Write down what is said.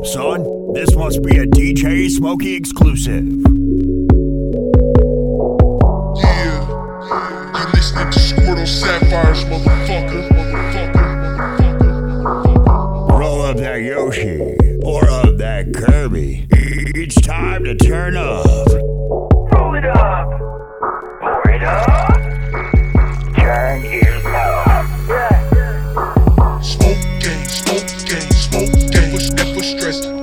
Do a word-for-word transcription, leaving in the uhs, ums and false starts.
Son, this must be a D J Smokey exclusive. Yeah, you listening to Squirtle Sapphires, motherfucker. motherfucker. Roll up that Yoshi, pour up that Kirby. It's time to turn up. Roll it up, pour it up, turn it up. Smoke game, smoke game, smoke game. Never, never stress.